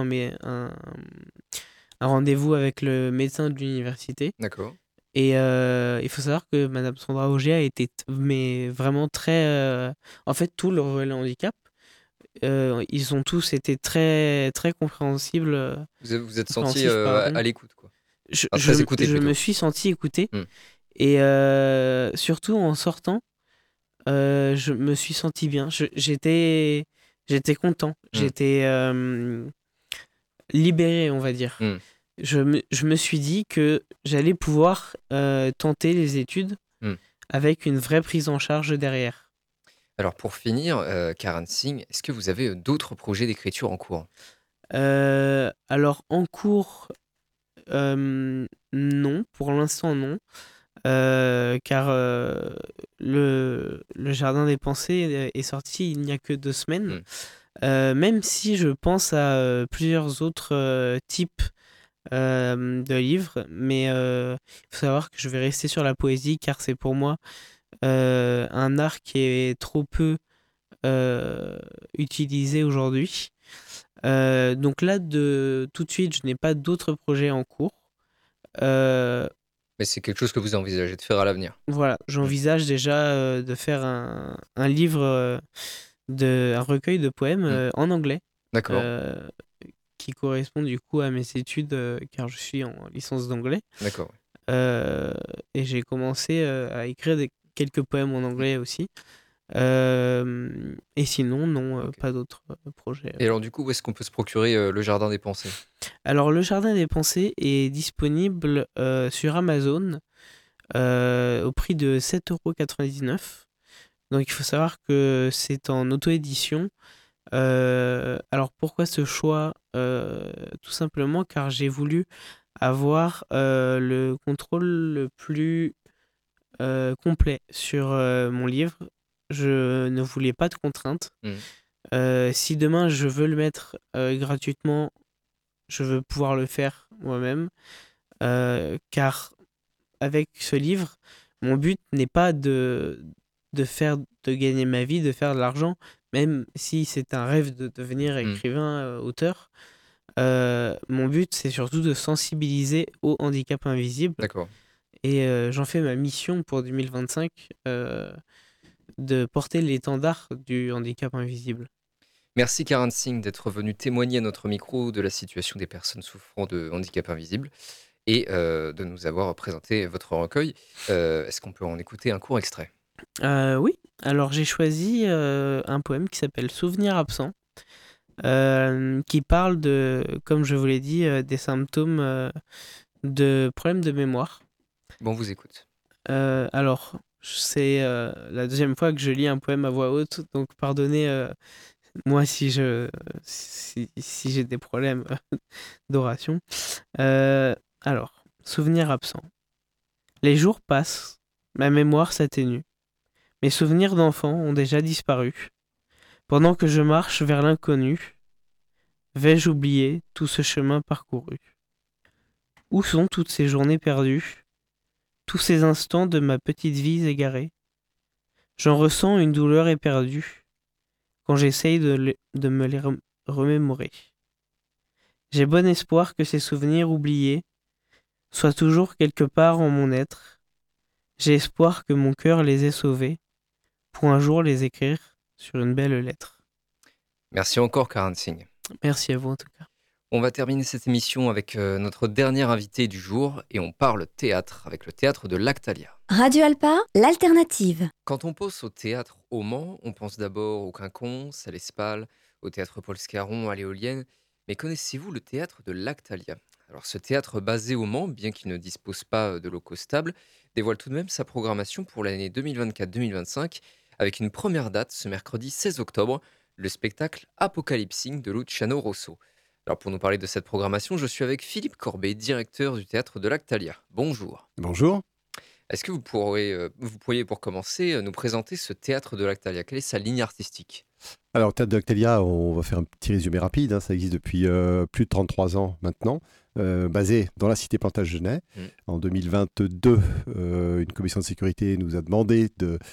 un rendez-vous avec le médecin de l'université. D'accord. Et il faut savoir que Madame Sandra Auger a été mais vraiment très... En fait, tout le relais handicap, ils ont tous été très, très compréhensibles. Vous êtes senti Compréhensif, pardon. à l'écoute, quoi. Je, Ah, très écouté, je plutôt. me suis senti écouté. Mm. Et surtout en sortant, je me suis senti bien. J'étais content. J'étais libéré, on va dire. Mm. Je me suis dit que j'allais pouvoir tenter les études avec une vraie prise en charge derrière. Alors, pour finir, Karan Singh, est-ce que vous avez d'autres projets d'écriture en cours? Alors, en cours, non. Pour l'instant, non. Car le Jardin des Pensées est sorti il n'y a que 2 semaines. Même si je pense à plusieurs autres types de livres, mais il faut savoir que je vais rester sur la poésie car c'est pour moi un art qui est trop peu utilisé aujourd'hui. Donc là, tout de suite, je n'ai pas d'autres projets en cours. Mais c'est quelque chose que vous envisagez de faire à l'avenir. Voilà, j'envisage déjà de faire un livre, un recueil de poèmes en anglais. D'accord. Qui correspond du coup à mes études, car je suis en licence d'anglais. D'accord. Et j'ai commencé à écrire quelques poèmes en anglais aussi. Et sinon, non, Ok. pas d'autres projets. Et alors, du coup, où est-ce qu'on peut se procurer le Jardin des Pensées? Alors, le Jardin des Pensées est disponible sur Amazon au prix de 7,99 €. Donc, il faut savoir que c'est en auto-édition. Alors, pourquoi ce choix? Tout simplement car j'ai voulu avoir le contrôle le plus complet sur mon livre. Je ne voulais pas de contraintes. Si demain je veux le mettre gratuitement, je veux pouvoir le faire moi-même. Car avec ce livre, mon but n'est pas de gagner ma vie, de faire de l'argent, même si c'est un rêve de devenir écrivain, auteur. Mon but, c'est surtout de sensibiliser au handicap invisible. D'accord. Et j'en fais ma mission pour 2025, de porter l'étendard du handicap invisible. Merci Karan Singh d'être venu témoigner à notre micro de la situation des personnes souffrant de handicap invisible et de nous avoir présenté votre recueil. Est-ce qu'on peut en écouter un court extrait? Oui, alors j'ai choisi un poème qui s'appelle Souvenir absent, qui parle de, comme je vous l'ai dit, des symptômes de problèmes de mémoire. Bon, on vous écoute. Alors, c'est la deuxième fois que je lis un poème à voix haute, donc pardonnez moi si j'ai des problèmes d'oration. Alors, souvenir absent. Les jours passent, ma mémoire s'atténue. Mes souvenirs d'enfant ont déjà disparu. Pendant que je marche vers l'inconnu, vais-je oublier tout ce chemin parcouru? Où sont toutes ces journées perdues, tous ces instants de ma petite vie égarée? J'en ressens une douleur éperdue quand j'essaye de me les remémorer. J'ai bon espoir que ces souvenirs oubliés soient toujours quelque part en mon être. J'ai espoir que mon cœur les ait sauvés pour un jour les écrire sur une belle lettre. Merci encore, Karan Singh. Merci à vous en tout cas. On va terminer cette émission avec notre dernier invité du jour et on parle théâtre avec le théâtre de l'Actalia. Radio Alpa, l'alternative. Quand on pense au théâtre au Mans, on pense d'abord au Quinconce, à l'Espal, au théâtre Paul Scarron, à l'Éolienne. Mais connaissez-vous le théâtre de l'Actalia? Alors ce théâtre basé au Mans, bien qu'il ne dispose pas de locaux stables, dévoile tout de même sa programmation pour l'année 2024-2025 avec une première date ce mercredi 16 octobre, le spectacle Apocalypsing de Luciano Rosso. Alors pour nous parler de cette programmation, je suis avec Philippe Corbet, directeur du théâtre de l'Actalia. Bonjour. Bonjour. Est-ce que vous pourriez pour commencer nous présenter ce théâtre de l'Actalia? Quelle est sa ligne artistique? Alors, le théâtre de l'Actalia, on va faire un petit résumé rapide. Ça existe depuis plus de 33 ans maintenant, basé dans la cité Plantagenet. En 2022, une commission de sécurité nous a demandé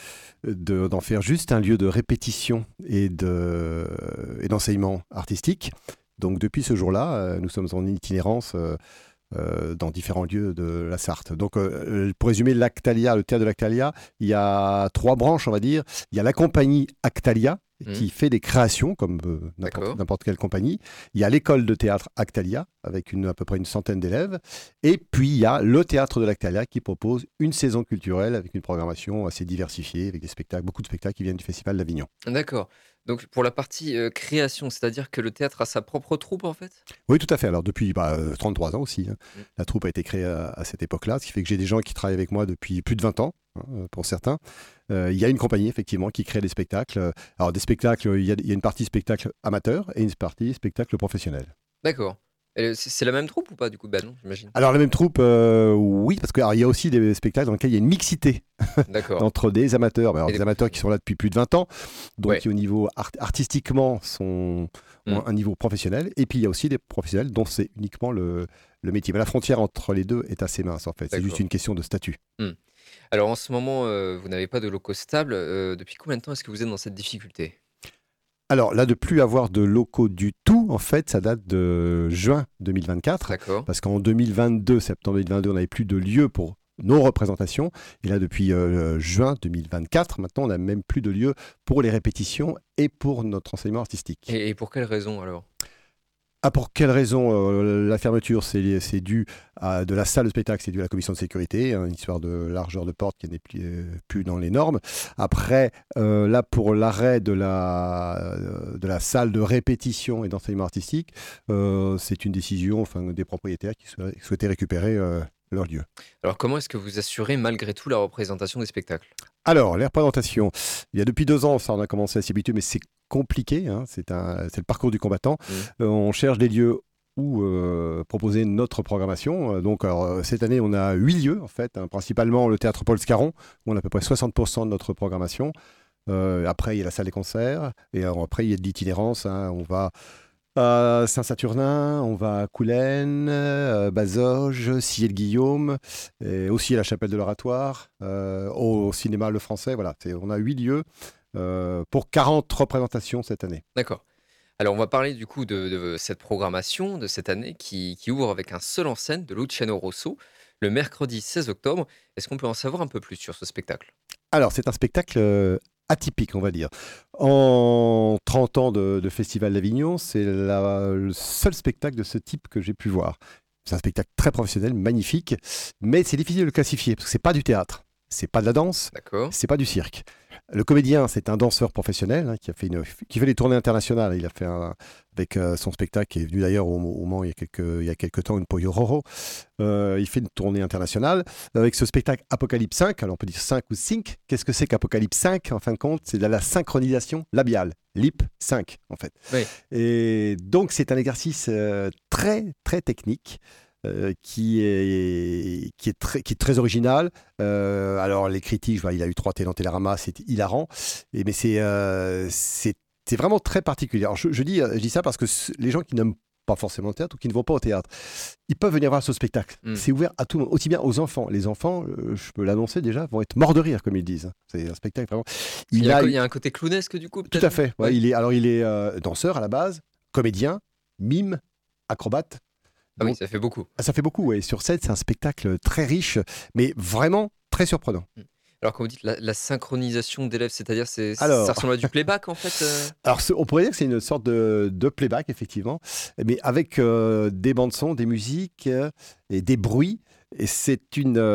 d'en faire juste un lieu de répétition et d'enseignement artistique. Donc, depuis ce jour-là, nous sommes en itinérance dans différents lieux de la Sarthe. Donc, pour résumer, l'Actalia, le théâtre de l'Actalia, il y a 3 branches, on va dire. Il y a la compagnie Actalia, qui fait des créations, comme n'importe quelle compagnie. Il y a l'école de théâtre Actalia, avec à peu près une centaine d'élèves. Et puis, il y a le théâtre de l'Actalia, qui propose une saison culturelle avec une programmation assez diversifiée, avec des spectacles, beaucoup de spectacles qui viennent du Festival d'Avignon. D'accord. Donc, pour la partie création, c'est-à-dire que le théâtre a sa propre troupe, en fait? Oui, tout à fait. Alors, depuis 33 ans aussi, la troupe a été créée à cette époque-là, ce qui fait que j'ai des gens qui travaillent avec moi depuis plus de 20 ans, pour certains. Il y a une compagnie, effectivement, qui crée des spectacles. Alors, des spectacles, il y a une partie spectacle amateur et une partie spectacle professionnel. D'accord. C'est la même troupe ou pas, du coup? Bah non, j'imagine. Alors, la même troupe, oui, parce qu'il y a aussi des spectacles dans lesquels il y a une mixité entre des amateurs. Alors, des amateurs qui sont là depuis plus de 20 ans, donc qui, au niveau artistiquement, ont un niveau professionnel. Et puis, il y a aussi des professionnels dont c'est uniquement le métier. Mais la frontière entre les deux est assez mince, en fait. C'est juste une question de statut. Alors, en ce moment, vous n'avez pas de locaux stables. Depuis combien de temps est-ce que vous êtes dans cette difficulté? Alors là, de plus avoir de locaux du tout, en fait, ça date de juin 2024. D'accord. Parce qu'en 2022, septembre 2022, on n'avait plus de lieu pour nos représentations. Et là, depuis juin 2024, maintenant, on n'a même plus de lieu pour les répétitions et pour notre enseignement artistique. Et pour quelle raison, alors? Pour quelle raison? La fermeture, c'est dû à de la salle de spectacle, c'est dû à la commission de sécurité, une histoire de largeur de porte qui n'est plus dans les normes. Après, là, pour l'arrêt de la salle de répétition et d'enseignement artistique, c'est une décision des propriétaires qui souhaitaient récupérer leur lieu. Alors, comment est-ce que vous assurez malgré tout la représentation des spectacles? Alors, les représentations, il y a depuis 2 ans, ça on a commencé à s'y habituer, mais c'est compliqué, c'est le parcours du combattant. On cherche des lieux où proposer notre programmation. Donc, cette année, on a 8 lieux, en fait, principalement le théâtre Paul Scarron, où on a à peu près 60% de notre programmation. Après, il y a la salle des concerts, et après, il y a de l'itinérance. On va à Saint-Saturnin, on va à Coulennes, Bazoges, Sillé-le-Guillaume, et aussi à la chapelle de l'Oratoire, au cinéma Le Français. Voilà, on a 8 lieux pour 40 représentations cette année. D'accord. Alors on va parler du coup de cette programmation de cette année qui ouvre avec un seul en scène de Luciano Rosso le mercredi 16 octobre. Est-ce qu'on peut en savoir un peu plus sur ce spectacle? Alors c'est un spectacle atypique, on va dire. En 30 ans de Festival d'Avignon, c'est le seul spectacle de ce type que j'ai pu voir. C'est un spectacle très professionnel, magnifique, mais c'est difficile de le classifier parce que c'est pas du théâtre, c'est pas de la danse, c'est pas du cirque. Le comédien, c'est un danseur professionnel qui fait des tournées internationales. Il a fait avec son spectacle qui est venu d'ailleurs au Mans il y a quelques temps, une Pollo Roro. Il fait une tournée internationale avec ce spectacle Apocalypse 5. Alors on peut dire 5 ou 5. Qu'est-ce que c'est qu'Apocalypse 5? En fin de compte, c'est de la synchronisation labiale. Lip 5 en fait. Oui. Et donc c'est un exercice très très technique. Qui est très original. Alors les critiques, il a eu 3 Télé Télérama, c'est hilarant. Mais c'est vraiment très particulier. Alors je dis ça parce que les gens qui n'aiment pas forcément le théâtre ou qui ne vont pas au théâtre, ils peuvent venir voir ce spectacle. C'est ouvert à tout le monde, aussi bien aux enfants. Les enfants, je peux l'annoncer déjà, vont être morts de rire, comme ils disent. C'est un spectacle vraiment. Il y a un côté clownesque du coup, peut-être. Tout à fait. Ouais. Il est danseur à la base, comédien, mime, acrobate. Ah oui, ça fait beaucoup. Ça fait beaucoup, oui. Sur scène, c'est un spectacle très riche, mais vraiment très surprenant. Alors, quand vous dites la synchronisation d'élèves, c'est-à-dire ça Alors, ressemble à du playback en fait alors, on pourrait dire que c'est une sorte de playback, effectivement, mais avec des bandes-sons, des musiques et des bruits. Et c'est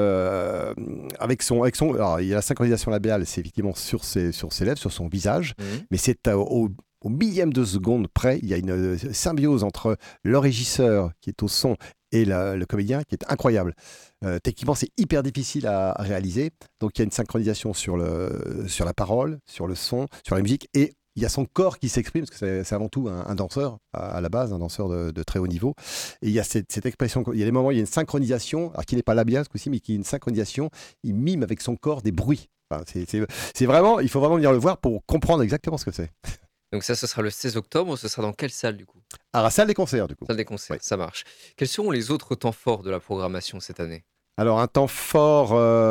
alors, il y a la synchronisation labiale, c'est effectivement sur ses lèvres, sur son visage, Mhm. mais c'est au millième de seconde près, il y a une symbiose entre le régisseur qui est au son et le comédien qui est incroyable. Techniquement, c'est hyper difficile à réaliser. Donc, il y a une synchronisation sur la parole, sur le son, sur la musique, et il y a son corps qui s'exprime, parce que c'est avant tout un danseur, à la base, un danseur de très haut niveau. Et il y a cette expression, il y a des moments où il y a une synchronisation, alors qui n'est pas labiale ce coup-ci, mais qui est une synchronisation, il mime avec son corps des bruits. Enfin, c'est vraiment, il faut vraiment venir le voir pour comprendre exactement ce que c'est. Donc ça, ce sera le 16 octobre. Ce sera dans quelle salle du coup? À la salle des concerts, du coup. Salle des concerts, Oui. ça marche. Quels seront les autres temps forts de la programmation cette année? Alors, un temps fort,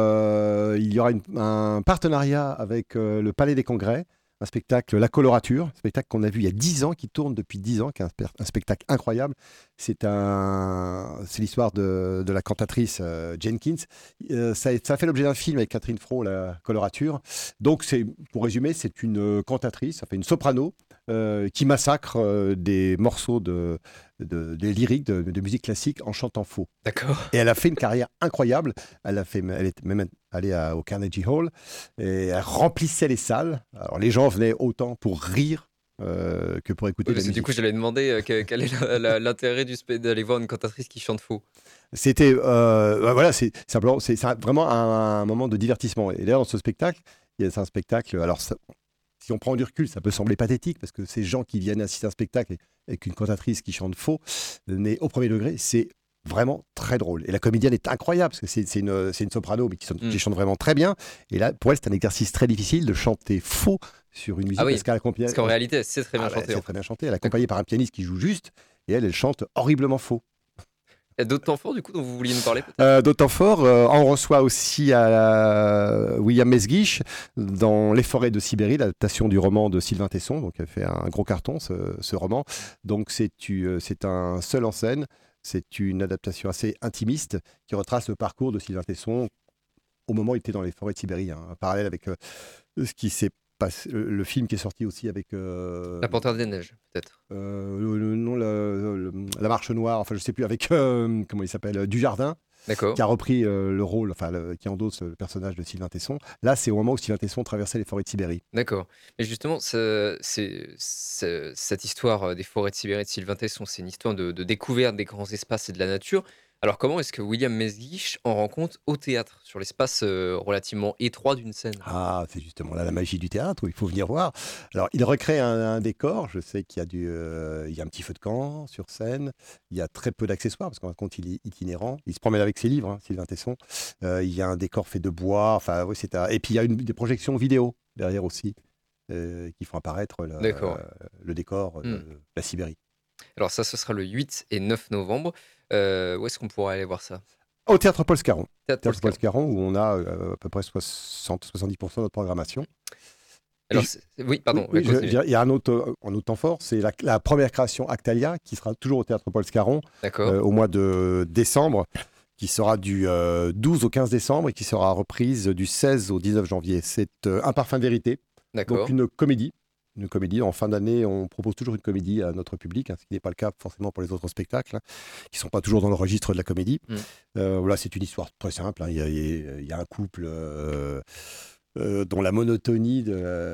il y aura un partenariat avec le Palais des Congrès, un spectacle La Colorature, un spectacle qu'on a vu il y a 10 ans, qui tourne depuis 10 ans, qui est un spectacle incroyable. C'est l'histoire de la cantatrice Jenkins. Ça a fait l'objet d'un film avec Catherine Fro, La Colorature. Donc, pour résumer, c'est une cantatrice, ça fait une soprano, qui massacre des morceaux des lyriques de musique classique en chantant faux. D'accord. Et elle a fait une carrière incroyable. Elle est même allée au Carnegie Hall et elle remplissait les salles. Alors les gens venaient autant pour rire que pour écouter Oui, la parce que du musique. coup, j'allais demander quel est l'intérêt d'aller voir une cantatrice qui chante faux. C'était voilà, c'est simplement, c'est vraiment un moment de divertissement. Et d'ailleurs, dans ce spectacle, c'est un spectacle. Alors, si on prend du recul, ça peut sembler pathétique parce que ces gens qui viennent assister à un spectacle avec une cantatrice qui chante faux, mais au premier degré, c'est vraiment très drôle. Et la comédienne est incroyable parce que c'est une soprano mais qui chante vraiment très bien. Et là, pour elle, c'est un exercice très difficile de chanter faux sur une musique Ah oui, parce qu'elle accompagne. parce qu'en réalité, elle sait très bien chanter. C'est très bien chanté. Elle est accompagnée par un pianiste qui joue juste et elle chante horriblement faux. Il y a d'autres temps forts du coup dont vous vouliez nous parler peut-être? D'autant fort, on reçoit aussi William Mesguich dans Les forêts de Sibérie, l'adaptation du roman de Sylvain Tesson. Donc, elle fait un gros carton, ce roman. Donc, c'est un seul en scène. C'est une adaptation assez intimiste qui retrace le parcours de Sylvain Tesson au moment où il était dans les forêts de Sibérie, en parallèle avec ce qui s'est passé, le film qui est sorti aussi avec La Panthère des Neiges, peut-être. La Marche Noire, enfin je sais plus, avec comment il s'appelle, Dujardin, D'accord. qui a repris le rôle, qui endosse le personnage de Sylvain Tesson. Là, c'est au moment où Sylvain Tesson traversait les forêts de Sibérie. D'accord. Mais justement, cette histoire des forêts de Sibérie de Sylvain Tesson, c'est une histoire de découverte des grands espaces et de la nature. Alors, comment est-ce que William Mesguich en rend compte au théâtre, sur l'espace relativement étroit d'une scène? Ah, c'est justement là la magie du théâtre où il faut venir voir. Alors, il recrée un décor. Je sais qu'il y a il y a un petit feu de camp sur scène. Il y a très peu d'accessoires parce qu'en fin de compte, il est itinérant. Il se promène avec ses livres, Sylvain Tesson. Il y a un décor fait de bois. Enfin, oui, et puis il y a des projections vidéo derrière aussi qui font apparaître D'accord. le décor de la Sibérie. Alors ça, ce sera le 8 et 9 novembre. Où est-ce qu'on pourra aller voir ça? Au Théâtre Paul Scarron. Théâtre Théâtre Paul Paul Scarron où on a à peu près 60-70% de notre programmation. Alors, Et oui, pardon. Oui, continue. il y a un autre temps fort, c'est la première création Actalia qui sera toujours au Théâtre Paul Scarron D'accord. au mois de décembre, qui sera du 12 au 15 décembre et qui sera reprise du 16 au 19 janvier. C'est Un parfum de vérité, D'accord. donc une comédie. Une comédie. En fin d'année, on propose toujours une comédie à notre public, ce qui n'est pas le cas forcément pour les autres spectacles, qui ne sont pas toujours dans le registre de la comédie. Voilà, c'est une histoire très simple. Il y a un couple dont la monotonie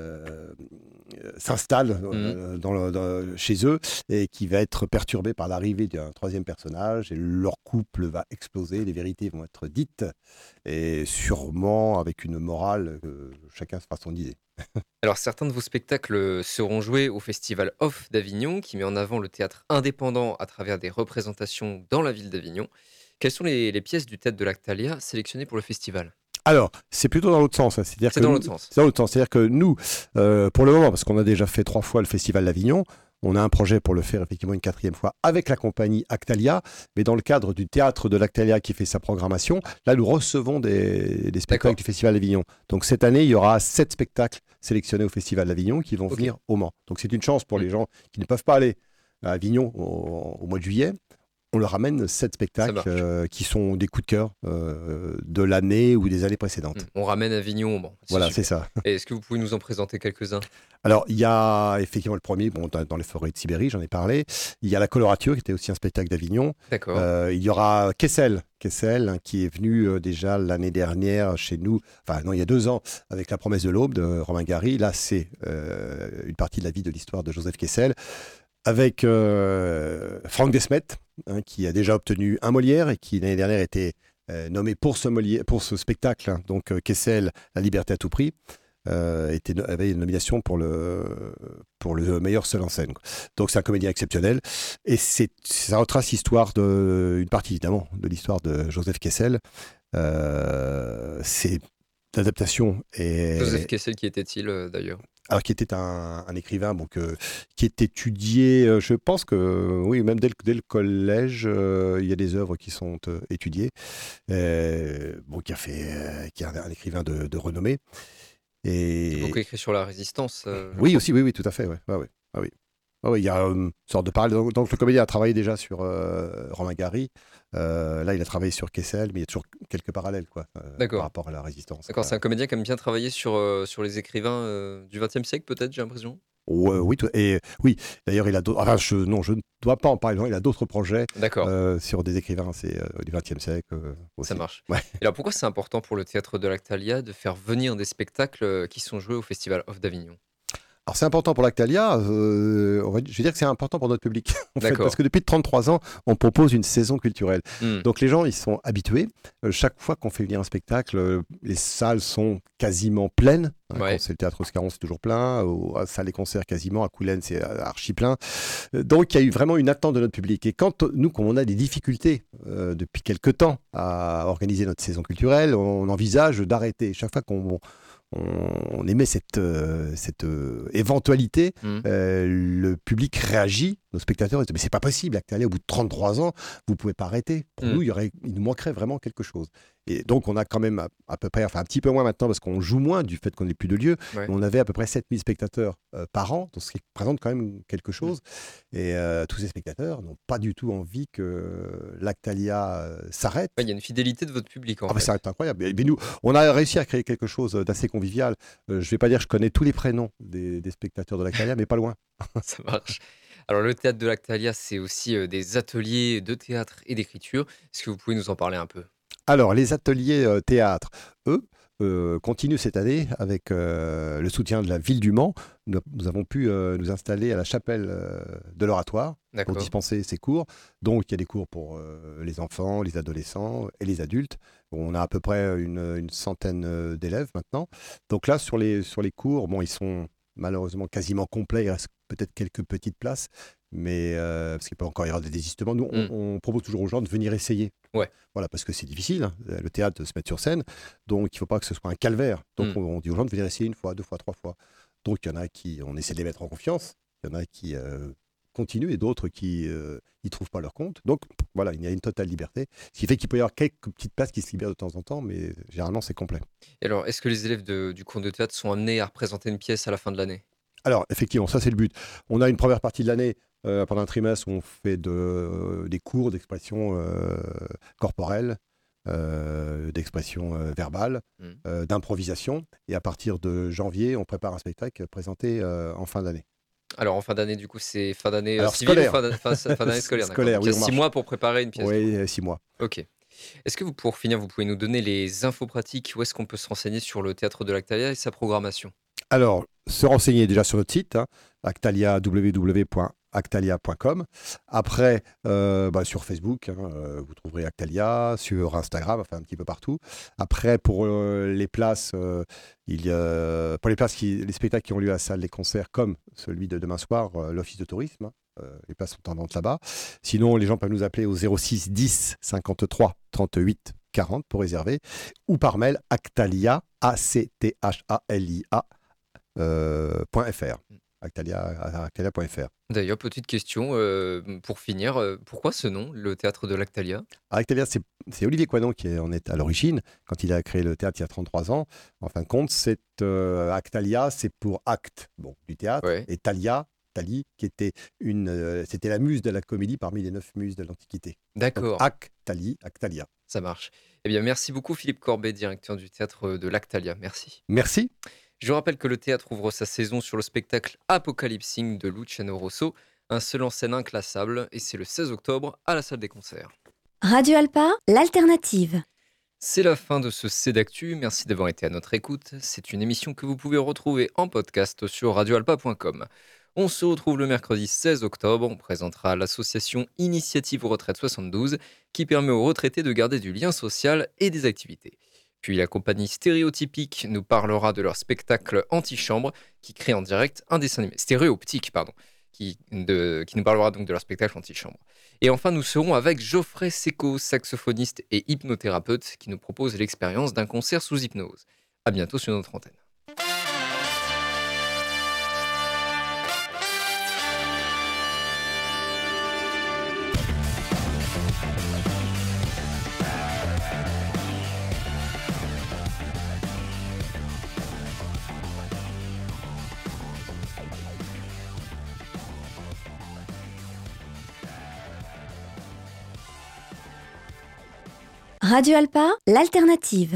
s'installe chez eux et qui va être perturbée par l'arrivée d'un troisième personnage et leur couple va exploser, les vérités vont être dites et sûrement avec une morale que chacun se fera son idée. Alors, certains de vos spectacles seront joués au Festival Off d'Avignon, qui met en avant le théâtre indépendant à travers des représentations dans la ville d'Avignon. Quelles sont les pièces du théâtre de l'Actalia sélectionnées pour le festival? Alors, c'est plutôt dans l'autre sens. C'est-à-dire C'est que dans l'autre sens. C'est dans l'autre sens. C'est-à-dire que nous, pour le moment, parce qu'on a déjà fait 3 fois le Festival d'Avignon, on a un projet pour le faire effectivement une 4e fois avec la compagnie Actalia, mais dans le cadre du théâtre de l'Actalia qui fait sa programmation, là nous recevons des spectacles D'accord. du Festival d'Avignon. Donc cette année, il y aura 7 spectacles sélectionnés au Festival d'Avignon qui vont Ok. venir au Mans. Donc c'est une chance pour les gens qui ne peuvent pas aller à Avignon au mois de juillet. on leur ramène 7 spectacles qui sont des coups de cœur de l'année ou des années précédentes. On ramène Avignon. Bon, Voilà, super. c'est ça. Et est-ce que vous pouvez nous en présenter quelques-uns? Alors, il y a effectivement le premier, dans les forêts de Sibérie, j'en ai parlé. Il y a la Colorature, qui était aussi un spectacle d'Avignon. D'accord. Il y aura Kessel, qui est venu déjà l'année dernière chez nous, enfin non, il y a 2 ans, avec La promesse de l'aube de Romain Gary. Là, c'est une partie de la vie de l'histoire de Joseph Kessel, avec Franck Desmet, qui a déjà obtenu un Molière et qui l'année dernière était nommé pour ce spectacle, donc Kessel, La liberté à tout prix. Avait une nomination pour le meilleur seul en scène. Donc c'est un comédien exceptionnel et ça retrace une partie évidemment de l'histoire de Joseph Kessel. C'est l'adaptation. Joseph Kessel, qui était-il d'ailleurs? Alors, qui était un écrivain qui est étudié, je pense que, oui, même dès le collège, il y a des œuvres qui sont étudiées. Qui est un écrivain de renommée. Et... beaucoup écrit sur la résistance. Oui, aussi, oui, tout à fait. Ouais. Ah oui, il y a une sorte de parallèle. Donc, le comédien a travaillé déjà sur Romain Gary. Là, il a travaillé sur Kessel, mais il y a toujours quelques parallèles par rapport à la résistance. D'accord, c'est un comédien qui aime bien travailler sur les écrivains du XXe siècle, peut-être, j'ai l'impression. Oui, d'ailleurs, il a d'autres. Enfin, je ne dois pas en parler, il a d'autres projets sur des écrivains du XXe siècle. Aussi. Ça marche. Ouais. Et alors, pourquoi c'est important pour le théâtre de l'Actalia de faire venir des spectacles qui sont joués au Festival Off d'Avignon? Alors, c'est important pour l'Actalia, je vais dire que c'est important pour notre public, parce que depuis 33 ans, on propose une saison culturelle. Donc les gens, ils sont habitués. Chaque fois qu'on fait venir un spectacle, les salles sont quasiment pleines. Quand c'est le théâtre Oscaron, c'est toujours plein. À salle des concerts, quasiment. À Coulennes, c'est archi plein. Donc il y a eu vraiment une attente de notre public. Et quand on a des difficultés depuis quelques temps à organiser notre saison culturelle, on envisage d'arrêter. Chaque fois qu'on émet cette éventualité, le public réagit, nos spectateurs disent mais c'est pas possible, Actalia, au bout de 33 ans, vous pouvez pas arrêter. Pour nous, il nous manquerait vraiment quelque chose. Et donc on a quand même à peu près, enfin un petit peu moins maintenant parce qu'on joue moins du fait qu'on n'ait plus de lieu, mais on avait à peu près 7000 spectateurs par an, donc ce qui représente quand même quelque chose. Et tous ces spectateurs n'ont pas du tout envie que l'Actalia s'arrête. Il y a une fidélité de votre public en fait. C'est incroyable. Mais nous, on a réussi à créer quelque chose d'assez convivial. Je ne vais pas dire que je connais tous les prénoms des spectateurs de l'Actalia, mais pas loin. Ça marche. Alors le théâtre de l'Actalia, c'est aussi des ateliers de théâtre et d'écriture. Est-ce que vous pouvez nous en parler un peu? Alors les ateliers théâtre, eux, continuent cette année avec le soutien de la ville du Mans. Nous avons pu nous installer à la chapelle de l'Oratoire pour dispenser ces cours. Donc il y a des cours pour les enfants, les adolescents et les adultes. On a à peu près une centaine d'élèves maintenant. Donc là, sur les cours, ils sont malheureusement quasiment complets. Il reste peut-être quelques petites places, mais parce qu'il peut encore y avoir des désistements. Nous, on propose toujours aux gens de venir essayer. Voilà, parce que c'est difficile, le théâtre, de se mettre sur scène. Donc, il ne faut pas que ce soit un calvaire. Donc, on dit aux gens de venir essayer 1 fois, 2 fois, 3 fois. Donc, il y en a qui, on essaie de les mettre en confiance. Il y en a qui continuent et d'autres qui n'y trouvent pas leur compte. Donc, voilà, il y a une totale liberté. Ce qui fait qu'il peut y avoir quelques petites places qui se libèrent de temps en temps, mais généralement, c'est complet. Et alors, est-ce que les élèves du cours de théâtre sont amenés à représenter une pièce à la fin de l'année? Alors, effectivement, ça, c'est le but. On a une première partie de l'année, pendant un trimestre, où on fait des cours d'expression corporelle, d'expression verbale, d'improvisation. Et à partir de janvier, on prépare un spectacle présenté en fin d'année. Alors, en fin d'année, du coup, c'est fin d'année civile scolaire. ou fin d'année scolaire? Scolaire, Donc, il y a 6 mois pour préparer une pièce. Oui, 6 mois. Ok. Est-ce que pour finir, vous pouvez nous donner les infos pratiques? Où est-ce qu'on peut se renseigner sur le théâtre de l'Actalia et sa programmation? Alors, se renseigner déjà sur notre site, Actalia, www.actalia.com. Après, sur Facebook, vous trouverez Actalia, sur Instagram, enfin un petit peu partout. Après, pour les places, les spectacles qui ont lieu à la salle des concerts, comme celui de demain soir, l'Office de tourisme, les places sont en vente là-bas. Sinon, les gens peuvent nous appeler au 06 10 53 38 40 pour réserver, ou par mail actalia, actalia.fr. Actalia.fr. D'ailleurs, petite question pour finir, pourquoi ce nom, le théâtre de l'Actalia? Actalia, c'est Olivier Coinon qui en est à l'origine, quand il a créé le théâtre il y a 33 ans. En fin de compte, Actalia, c'est pour acte du théâtre, et Thalia, Thalie, qui était c'était la muse de la comédie parmi les 9 muses de l'Antiquité. D'accord. Donc, Thalie, Thalia. Ça marche. Eh bien, merci beaucoup Philippe Corbet, directeur du théâtre de l'Actalia. Merci. Merci. Je vous rappelle que le théâtre ouvre sa saison sur le spectacle Apocalypsing de Luciano Rosso, un seul en scène inclassable, et c'est le 16 octobre à la salle des concerts. Radio Alpa, l'alternative. C'est la fin de ce C'est d'actu. Merci d'avoir été à notre écoute. C'est une émission que vous pouvez retrouver en podcast sur radioalpa.com. On se retrouve le mercredi 16 octobre. On présentera l'association Initiative Retraite 72 qui permet aux retraités de garder du lien social et des activités. Puis la compagnie Stéréotypique nous parlera de leur spectacle Antichambre qui crée en direct un dessin animé. Stéréoptique, pardon. Qui nous parlera donc de leur spectacle Antichambre. Et enfin, nous serons avec Geoffrey Seco, saxophoniste et hypnothérapeute, qui nous propose l'expérience d'un concert sous hypnose. À bientôt sur notre antenne. Radio Alpa, l'alternative.